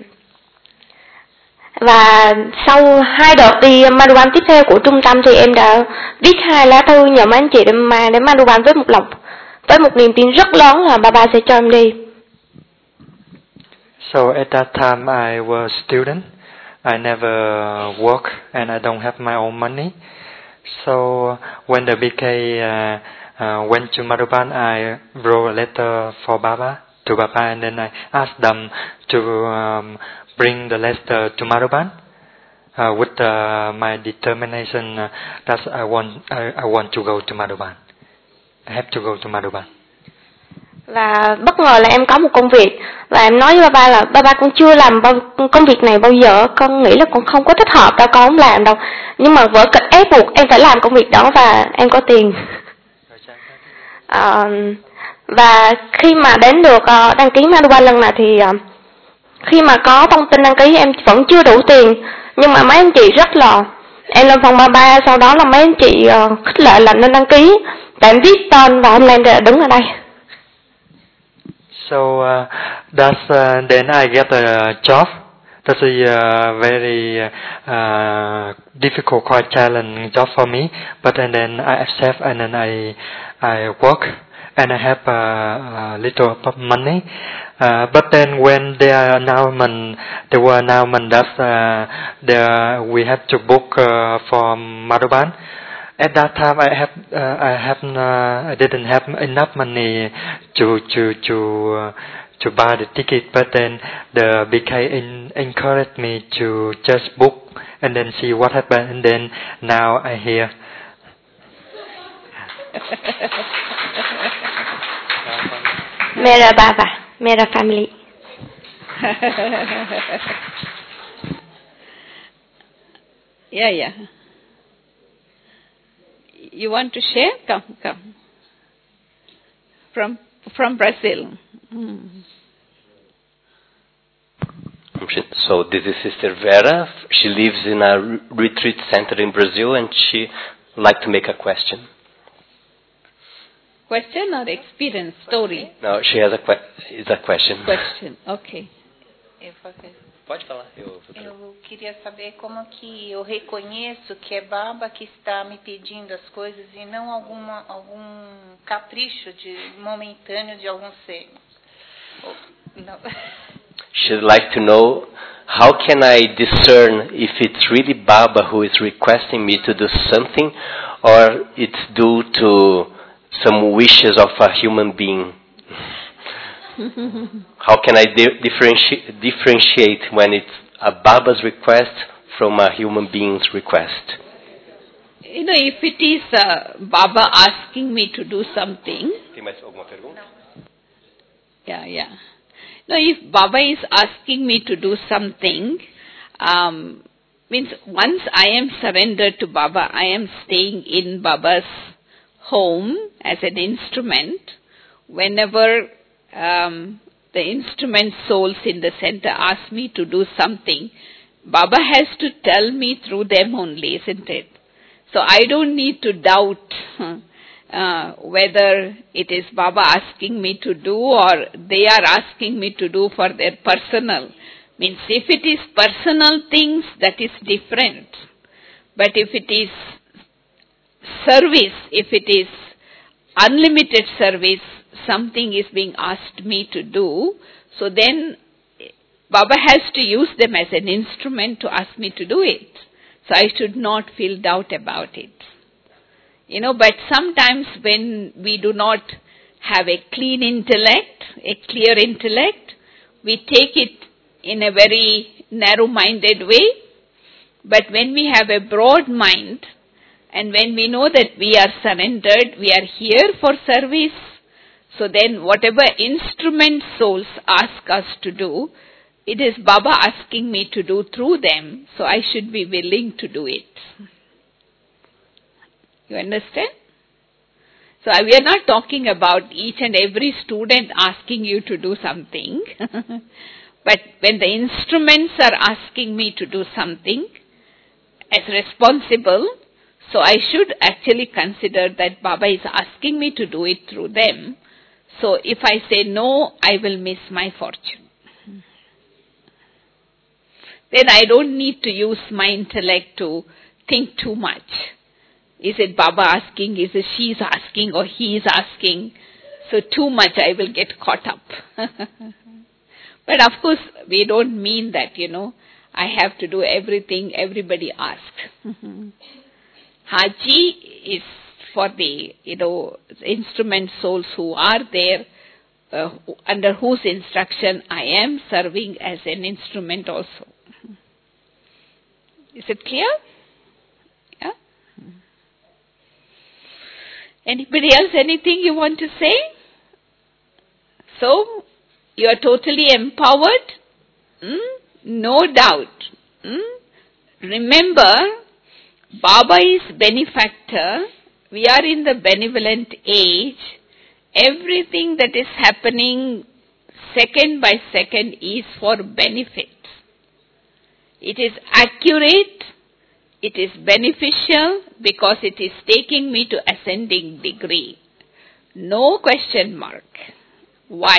và sau hai đợt đi Madhuban tiếp theo của trung tâm thì em đã viết hai lá thư nhờ mấy anh chị đem mang đến Madhuban với một lòng, với một niềm tin rất lớn là ba ba sẽ cho em đi. So at that time I was student. I never work and I don't have my own money. So when the B K uh, uh, went to Madhuban, I wrote a letter for Baba to Baba, and then I asked them to um, bring the letter to Madhuban uh, with uh, my determination uh, that I want I, I want to go to Madhuban. I have to go to Madhuban. Và bất ngờ là em có một công việc và em nói với ba ba là ba ba con chưa làm bao, công việc này bao giờ, con nghĩ là con không có thích hợp đâu, con không làm đâu, nhưng mà vở kịch ép buộc em phải làm công việc đó và em có tiền. À, và khi mà đến được uh, đăng ký Madhuban lần này thì uh, khi mà có thông tin đăng ký em vẫn chưa đủ tiền, nhưng mà mấy anh chị rất là, em lên phòng ba ba, sau đó là mấy anh chị uh, khích lệ là nên đăng ký, tại em viết tên và hôm nay em đã đứng ở đây. So uh, that's uh, then I get a job. That's a uh, very uh, difficult, quite challenging job for me. But and then I accept, and then I I work, and I have a, a little money. Uh, but then when there are announcement, there were announcement that uh, there we have to book uh, for Madhuban. At that time, I have uh, I have uh, I didn't have enough money to to to uh, to buy the ticket. But then the B K in, encouraged me to just book and then see what happened. And then now I hear. Mera Baba, Mera family. Yeah, yeah. You want to share? Come, come. From from Brazil. Mm. So this is Sister Vera. She lives in a retreat center in Brazil, and she would like to make a question. Question or experience, story? No, she has a que- it's a question. Question, okay. Eu, fazer. Pode falar. Eu, eu queria saber como que eu reconheço que é Baba que está me pedindo as coisas e não alguma, algum capricho de, momentâneo de algum ser. Ou, não. She'd like to know how can I discern if it's really Baba who is requesting me to do something or it's due to some wishes of a human being. How can I di- differentiate, differentiate when it's a Baba's request from a human being's request? You know, if it is uh, Baba asking me to do something... Tem mais alguma pergunta? Yeah, yeah. No, if Baba is asking me to do something, um, means once I am surrendered to Baba, I am staying in Baba's home as an instrument. Whenever um, the instrument souls in the center ask me to do something, Baba has to tell me through them only, isn't it? So I don't need to doubt uh, whether it is Baba asking me to do or they are asking me to do for their personal. Means if it is personal things, that is different. But if it is service, if it is unlimited service, something is being asked me to do, so then Baba has to use them as an instrument to ask me to do it. So I should not feel doubt about it. You know, but sometimes when we do not have a clean intellect, a clear intellect, we take it in a very narrow-minded way. But when we have a broad mind, and when we know that we are surrendered, we are here for service, so then whatever instrument souls ask us to do, it is Baba asking me to do through them, so I should be willing to do it. You understand? So we are not talking about each and every student asking you to do something. But when the instruments are asking me to do something as responsible, so I should actually consider that Baba is asking me to do it through them. So if I say no, I will miss my fortune. Then I don't need to use my intellect to think too much. Is it Baba asking, is it she is asking, or he is asking? So too much I will get caught up. But of course, we don't mean that, you know, I have to do everything everybody asks. Haji is for the, you know, instrument souls who are there, uh, under whose instruction I am serving as an instrument also. Is it clear? Yeah? Anybody else, anything you want to say? So, you are totally empowered? Hmm? No doubt. Hmm? Remember, Baba is benefactor. We are in the benevolent age. Everything that is happening second by second is for benefit. It is accurate, it is beneficial because it is taking me to ascending degree. No question mark. Why?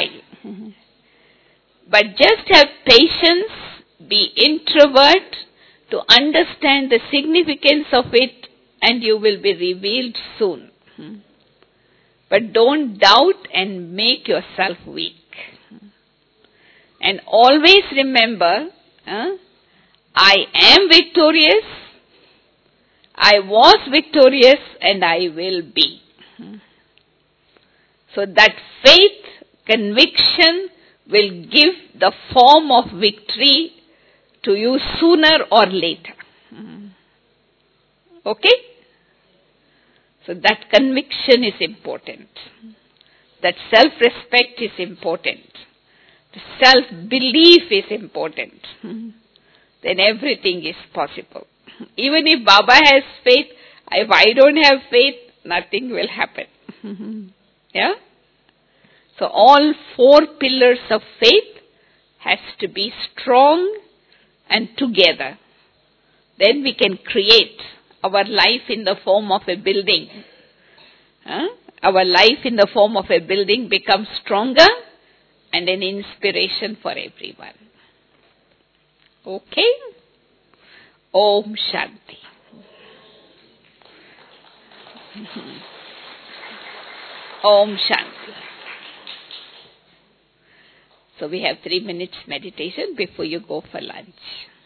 But just have patience, be introvert to understand the significance of it, and you will be revealed soon. But don't doubt and make yourself weak. And always remember, uh, I am victorious, I was victorious, and I will be. So that faith, conviction will give the form of victory to you sooner or later. Okay? So that conviction is important. That self-respect is important. The self-belief is important. Then everything is possible. Even if Baba has faith, if I don't have faith, nothing will happen. Yeah? So all four pillars of faith has to be strong and together. Then we can create our life in the form of a building. Huh? Our life in the form of a building becomes stronger and an inspiration for everyone. Okay? Om Shanti. Om Shanti. So we have three minutes meditation before you go for lunch.